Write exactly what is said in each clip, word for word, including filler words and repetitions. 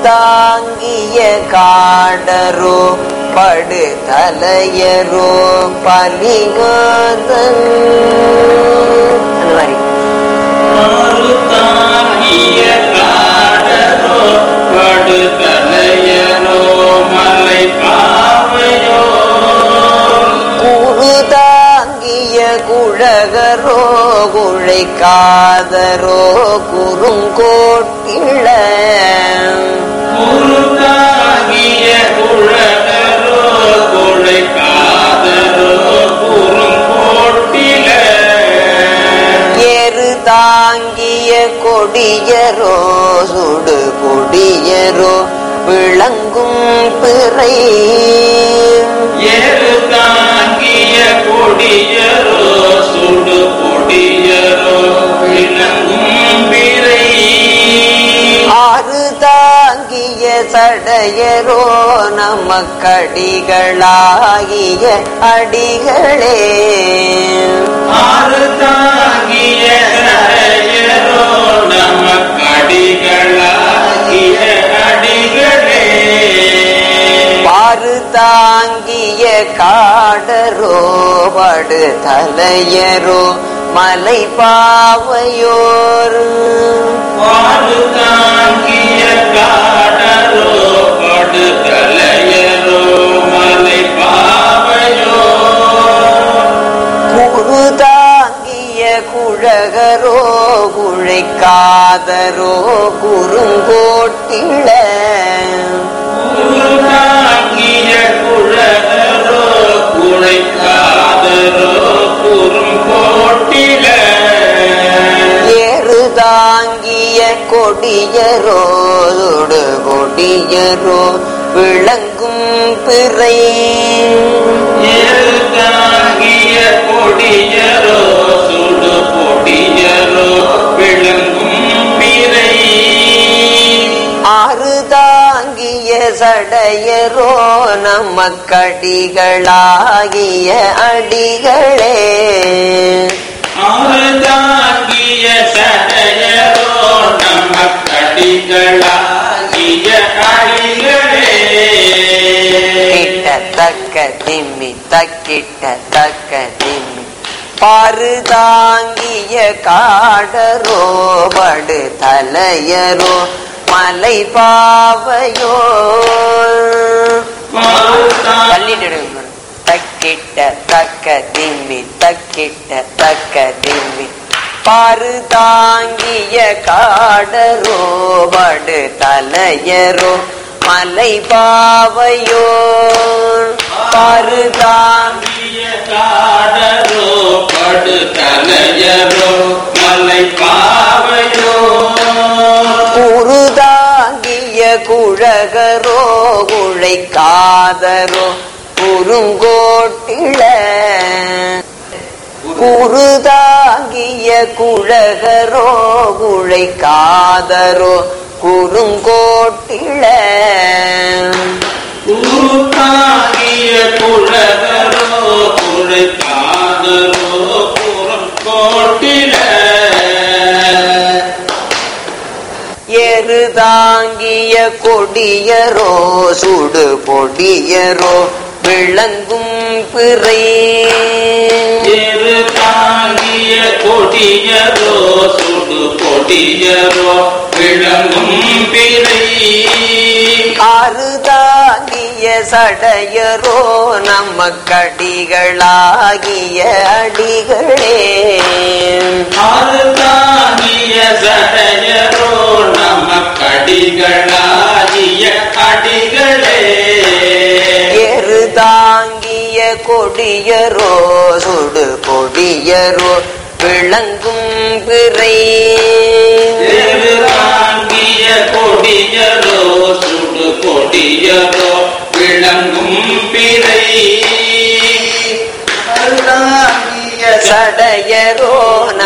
தாங்கிய காடரோ படு தலையரோ பலிகாதன் அந்த மாதிரி தாங்கிய காடரோ படு தலையரோ மலை பாவையோ குரு தாங்கிய குழகரோ குழைக்காதரோ குறுங்கோட்டிள குரு தாங்கிய குழகரோ குழைக்காதரோ குறுங்கோட்டில ஏறு தாங்கிய கொடியரோ சுடு கொடியரோ விளங்கும் பிறை ஏறு தாங்கிய கொடியரோ சுடு கொடியரோ விளங்கும் பிறை ஆறு தாங்கிய சடையரோ நமக்கடிகளாகிய அடிகளே ஆறு தாங்கிய சடையரோ நமக்கடிகளாகிய அடிகளே பாரு தாங்கிய காடரோ படு தலையரோ மலை பாவையோர் பாடு தாங்கிய காடரோ படு தலையரோ மலை பாவையோ குரு தாங்கிய குழகரோ குழைக்காதரோ குறுங்கோட்டிள குரு தாங்கிய குழகரோ குழைக்காதரோ குறுங்கோட்டில ஏறு தாங்கிய கொடியரோ தொடு கொடியரோ விளங்கும் பிறை ஏறு தாங்கிய கொடியரோ சுடு கொடியரோ விளங்கும் பிறை ஆறு தாங்கிய சடையரோ நமக்கடிகளாகிய அடிகளே ஆறு தாங்கிய சடையரோ நமக்கடிகளாகிய அடிகளே கிட்டத்தக்க திம்மி தக்கிட்ட தக்க திம்மி பாரு தாங்கிய காடரோ படு தலையரோ மலை பாவையோ தள்ளிட்டு தக்கிட்ட தக்க திம்மி தக்கிட்ட தக்க திம்மி பாரு தாங்கிய காடரோ படு தலையரோ மலை பாவையோ பாரு தாங்கிய காடரோ படு தலையரோ மலை பாவையோ குரு தாங்கிய குழகரோ குழைக்காதரோ குறுங்கோட்டிள குரு தாங்கிய குழகரோ குழைக்காதரோ குறுங்கோட்டிள குரு தாங்கிய குழகரோ குழைக்காதரோ குறுங்கோட்டில ஏறு தாங்கிய கொடியரோ சுடு பொடியரோ விளங்கும் பிறை ஏறு தாங்கிய கொடியரோ சுடு கொடியரோ விளங்கும் பிறை ஆறு தாங்கிய சடையரோ நமக்கடிகளாகிய அடிகளே ஆறு தாங்கிய சடையரோ நமக்கடிகளாகிய அடிகளே ஏறு தாங்கிய கொடியரோ சுடு கொடியரோ விளங்கும் பிறை ஏறு தாங்கிய கொடியரோ சுடு கொடியரோ விளங்கும் பிறை சடையரோ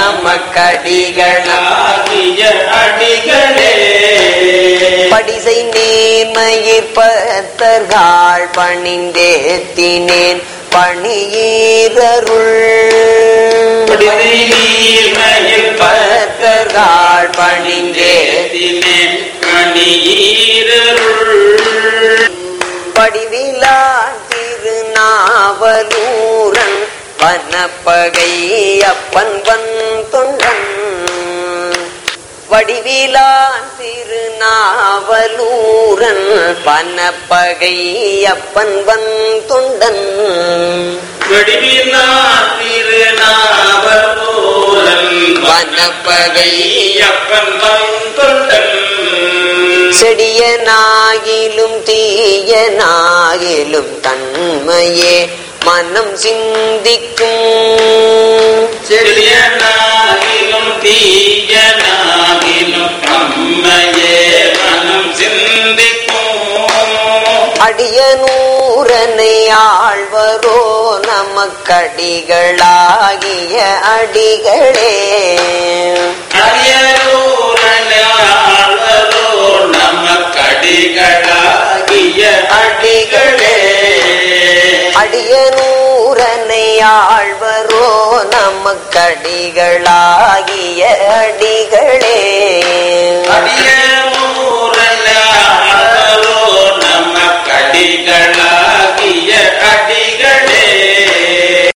நமக்கடிகளாகிய அடிகளே படிசை நேர்மயிர் பத்தர்கள் பணிந்தேத்தினேன் பணியீரருள் நீர்மயில் பத்தர்கள் பணிந்தேத்தினேன் பணிந்தேத்தினேன் படிவிலான் திருநாவலூரன் வனப்பகை அப்பன் வன் தொண்டன். வடிவிலான் திருநாவலூரன் வனப்பகை அப்பன் வன் தொண்டன். வடிவிலான் திருநாவலூரன் வனப்பகை அப்பன் வன் தொண்டன். செடியனாகிலும் தீயனாகிலும் தன்மையே மனம் சிந்திக்கும். செடியனாகிலும் தீயனாகிலும் தன்மையே மனம் சிந்திக்கும். அடியனூரனை ஆழ்வரோ நமக்கடிகளாகிய அடிகளே. அடியனூரனை ஆழ்வரோ நமக்கடிகளாகிய அடிகளே. அடியனூரனை ஆழ்வரோ நமக்கடிகளாகிய அடிகளே. அடிய